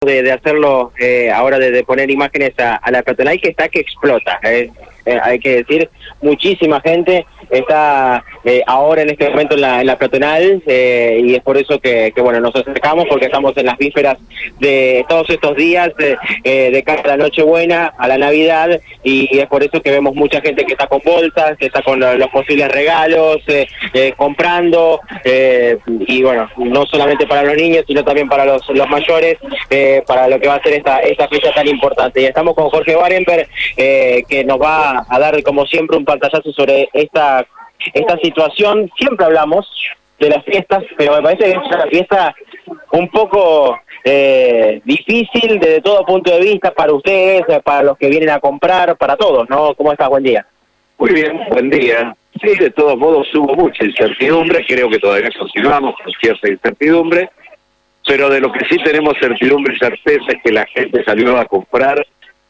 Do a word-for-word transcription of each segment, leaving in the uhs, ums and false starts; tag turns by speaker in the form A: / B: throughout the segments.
A: de, de hacerlo eh, ahora, de, de poner imágenes a, a la peatonal, que está que explota, eh. Eh, hay que decir, muchísima gente está eh, ahora en este momento en la, en la peatonal, eh, y es por eso que, que bueno, nos acercamos, porque estamos en las vísperas de todos estos días, eh, eh, de cara a la Nochebuena, a la Navidad, y, y es por eso que vemos mucha gente que está con bolsas, que está con los, los posibles regalos, eh, eh, comprando, eh, y bueno, no solamente para los niños, sino también para los, los mayores, eh, para lo que va a ser esta, esta fecha tan importante. Y estamos con Jorge Barenberg, eh, que nos va a dar, como siempre, un pantallazo sobre esta esta situación. Siempre hablamos de las fiestas, pero me parece que es una fiesta un poco eh, difícil desde todo punto de vista para ustedes, para los que vienen a comprar, para todos, ¿no? ¿Cómo estás? Buen día.
B: Muy bien, buen día. Sí, de todos modos hubo mucha incertidumbre, creo que todavía continuamos con cierta incertidumbre, pero de lo que sí tenemos certidumbre y certeza es que la gente salió a comprar.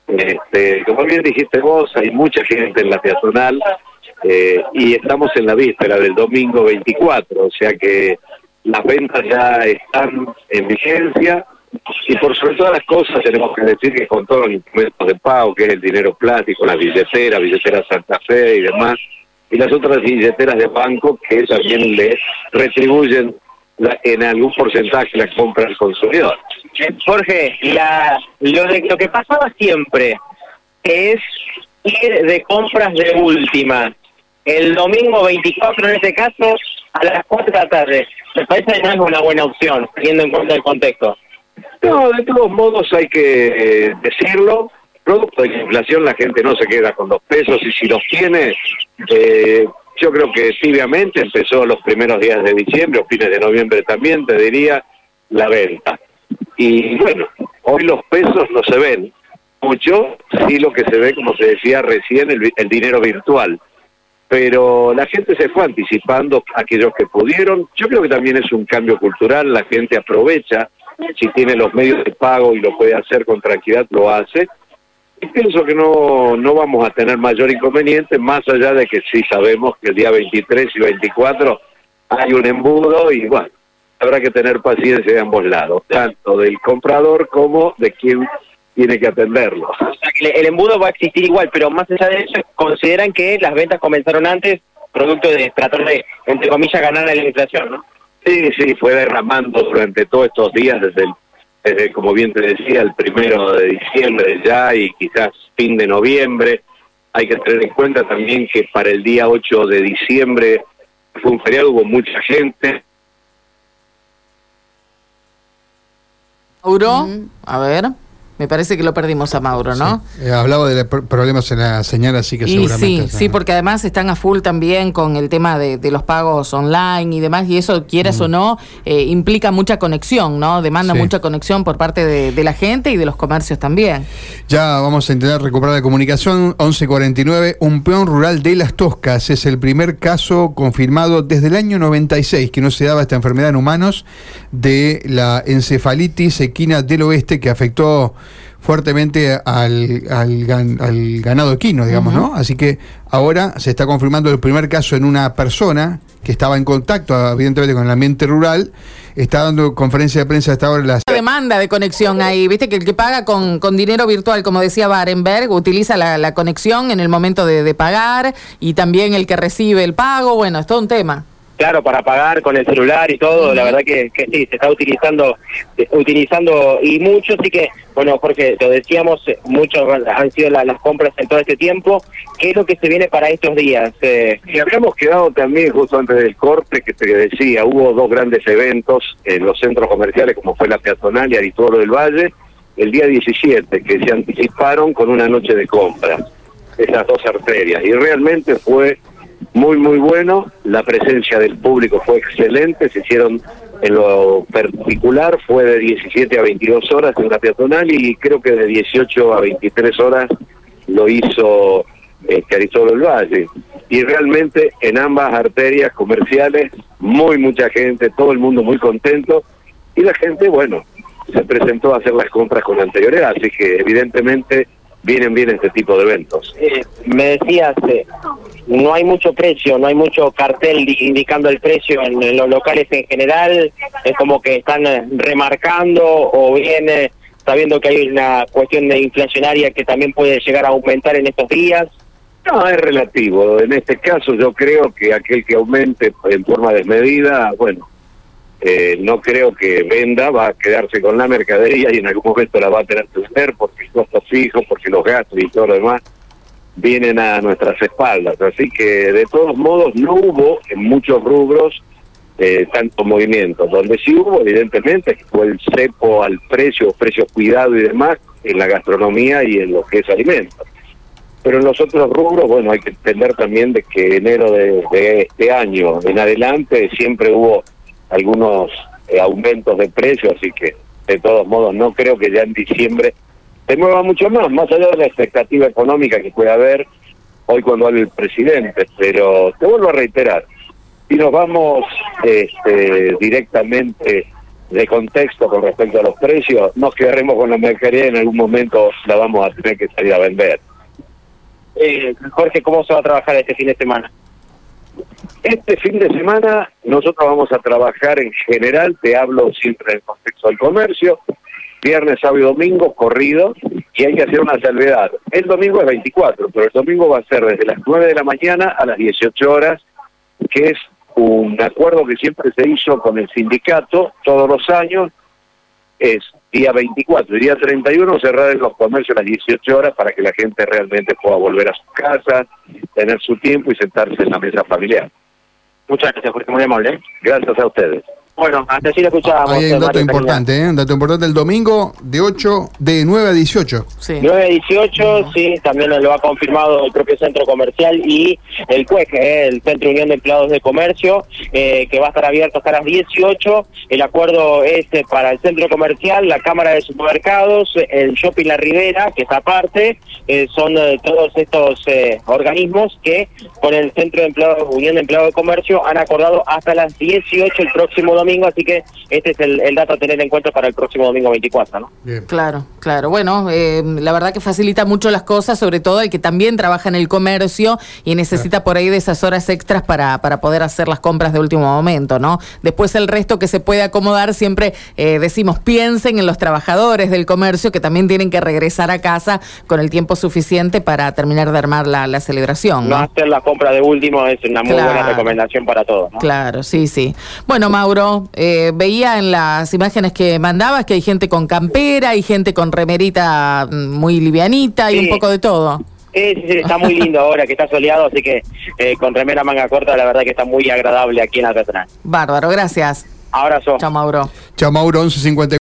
B: Este, como bien dijiste vos, hay mucha gente en la peatonal, eh, y estamos en la víspera del domingo veinticuatro, o sea que las ventas ya están en vigencia, y por sobre todas las cosas tenemos que decir que con todos los instrumentos de pago, que es el dinero plástico, las billeteras, billeteras Santa Fe y demás, y las otras billeteras de banco que también le retribuyen la, en algún porcentaje la compra al consumidor.
A: Jorge, la, lo, de, lo que pasaba siempre es ir de compras de última. El domingo veinticuatro, en este caso, a las cuatro de la tarde. Me parece que no es una buena opción, teniendo en cuenta el contexto.
B: No, de todos modos hay que eh, decirlo. Producto de la inflación, la gente no se queda con los pesos, y si los tiene, eh, yo creo que tibiamente empezó los primeros días de diciembre, o fines de noviembre también, te diría, la venta. Y bueno, hoy los pesos no se ven mucho, sí lo que se ve, como se decía recién, el, el dinero virtual. Pero la gente se fue anticipando, aquellos que pudieron. Yo creo que también es un cambio cultural, la gente aprovecha, si tiene los medios de pago y lo puede hacer con tranquilidad, lo hace. Y pienso que no, no vamos a tener mayor inconveniente, más allá de que sí sabemos que el día veintitrés y veinticuatro hay un embudo, y bueno, habrá que tener paciencia de ambos lados, tanto del comprador como de quien tiene que atenderlo.
A: O sea, que el embudo va a existir igual, pero más allá de eso, ¿consideran que las ventas comenzaron antes, producto de tratar de, entre comillas, ganar a la inflación, no?
B: Sí, sí, fue derramando durante todos estos días, desde, el, desde como bien te decía, el primero de diciembre ya, y quizás fin de noviembre. Hay que tener en cuenta también que para el día ocho de diciembre fue un feriado, hubo mucha gente.
C: Mauro, a ver, me parece que lo perdimos a Mauro, ¿no?
D: Sí. Eh, hablaba de problemas en la señal, así que
C: y
D: seguramente...
C: Sí,
D: está...
C: sí, porque además están a full también con el tema de, de los pagos online y demás, y eso, quieras mm. o no, eh, implica mucha conexión, ¿no? Demanda sí. mucha conexión por parte de, de la gente y de los comercios también.
D: Ya vamos a intentar recuperar la comunicación. Once cuarenta y nueve, un peón rural de Las Toscas. Es el primer caso confirmado desde el año noventa y seis que no se daba esta enfermedad en humanos, de la encefalitis equina del oeste, que afectó fuertemente al, al, gan, al ganado equino, digamos, uh-huh. ¿no? Así que ahora se está confirmando el primer caso en una persona que estaba en contacto, evidentemente, con el ambiente rural. Está dando conferencia de prensa hasta ahora. Las...
C: demanda de conexión ahí, viste que el que paga con, con dinero virtual, como decía Barenberg, utiliza la, la conexión en el momento de, de pagar, y también el que recibe el pago, bueno, es todo un tema.
A: Claro, para pagar con el celular y todo, la verdad que, que sí, se está utilizando utilizando y mucho, así que, bueno, Jorge, lo decíamos, muchos han sido la, las compras en todo este tiempo. ¿Qué es lo que se viene para estos días? Eh...
B: Y habíamos quedado también, justo antes del corte, que te decía, hubo dos grandes eventos en los centros comerciales, como fue la peatonal y Aritoro del Valle, el día diecisiete, que se anticiparon con una noche de compras, esas dos arterias, y realmente fue muy muy bueno, la presencia del público fue excelente, se hicieron, en lo particular fue de diecisiete a veintidós horas en la peatonal, y creo que de dieciocho a veintitrés horas lo hizo este, Aristóbulo del Valle, y realmente en ambas arterias comerciales muy mucha gente, todo el mundo muy contento, y la gente, bueno, se presentó a hacer las compras con anterioridad, así que evidentemente vienen bien este tipo de eventos.
A: Eh, me decías, eh, no hay mucho precio, no hay mucho cartel indicando el precio en, en los locales en general, es como que están eh, remarcando, o bien eh, sabiendo que hay una cuestión de inflacionaria que también puede llegar a aumentar en estos días.
B: No, es relativo. En este caso yo creo que aquel que aumente en forma desmedida, bueno, eh, no creo que venda, va a quedarse con la mercadería y en algún momento la va a tener que vender porque el costo fijo, porque los gastos y todo lo demás vienen a nuestras espaldas. Así que de todos modos no hubo en muchos rubros eh, tanto movimiento. Donde sí hubo, evidentemente, fue el cepo al precio, precios cuidado y demás, en la gastronomía y en lo que es alimentos. Pero en los otros rubros, bueno, hay que entender también de que enero de, de este año en adelante siempre hubo algunos eh, aumentos de precios, así que de todos modos no creo que ya en diciembre se mueva mucho más, más allá de la expectativa económica que puede haber hoy cuando hable el presidente. Pero te vuelvo a reiterar, si nos vamos este, directamente de contexto con respecto a los precios, nos quedaremos con la mercadería y en algún momento la vamos a tener que salir a vender.
A: Eh, Jorge, ¿cómo se va a trabajar este fin de semana?
B: Este fin de semana nosotros vamos a trabajar en general, te hablo siempre en el contexto del comercio, viernes, sábado y domingo, corrido, y hay que hacer una salvedad. El domingo es veinticuatro, pero el domingo va a ser desde las nueve de la mañana a las dieciocho horas, que es un acuerdo que siempre se hizo con el sindicato todos los años. Es día veinticuatro y día treinta y uno cerrar en los comercios a las dieciocho horas para que la gente realmente pueda volver a su casa, tener su tiempo y sentarse en la mesa familiar.
A: Muchas gracias, Jorge, muy amable. ¿eh?
B: Gracias a ustedes.
A: Bueno, hasta así lo escuchábamos.
D: Ahí hay un dato
A: Mario
D: importante, ¿eh? Un dato importante el domingo de ocho, de nueve a dieciocho.
C: Sí.
A: nueve a dieciocho, uh-huh. Sí, también lo ha confirmado el propio centro comercial y el C U E C, eh, el Centro Unión de Empleados de Comercio, eh, que va a estar abierto hasta las dieciocho. El acuerdo es eh, para el centro comercial, la Cámara de Supermercados, el Shopping La Ribera, que es aparte, eh, son eh, todos estos eh, organismos que con el Centro de Empleados, Unión de Empleados de Comercio han acordado hasta las dieciocho el próximo domingo, así que este es el, el dato a tener en cuenta para el próximo domingo veinticuatro, ¿no?
C: Bien. Claro, claro. Bueno, eh, la verdad que facilita mucho las cosas, sobre todo el que también trabaja en el comercio y necesita por ahí de esas horas extras para, para poder hacer las compras de último momento, ¿no? Después el resto que se puede acomodar, siempre eh, decimos, piensen en los trabajadores del comercio que también tienen que regresar a casa con el tiempo suficiente para terminar de armar la, la celebración, ¿no?
A: No hacer la compra de último es una muy
C: claro.
A: buena recomendación para todos, ¿no?
C: Claro, sí, sí. Bueno, Mauro, eh, veía en las imágenes que mandabas que hay gente con campera, hay gente con remerita muy livianita y sí. Un poco de todo.
A: Sí, sí, sí, está muy lindo ahora que está soleado, así que eh, con remera manga corta la verdad que está muy agradable aquí en la peatonal.
C: Bárbaro, gracias.
A: Abrazo.
C: Chao, Mauro.
D: Chao, Mauro, once cincuenta.